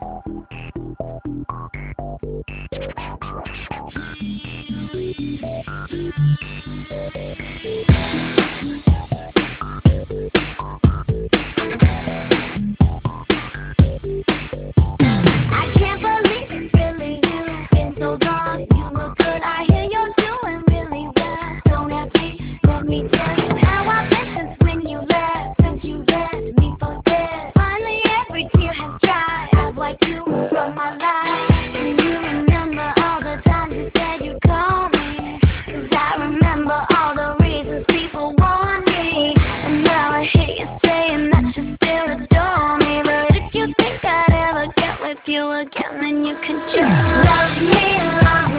I can't believe it's really you. Been so long, you look good. I hear you're doing really well. Don't ask me, let me tell you how I've been since when you left. Since you left me for dead. Finally, every tear has dried. I've wiped you from my life. Can you remember all the times you said you'd call me? 'Cause I remember all the reasons people want me. And now I hear you saying that you still adore me. But if you think I'd ever get with you again, then you can just love me, love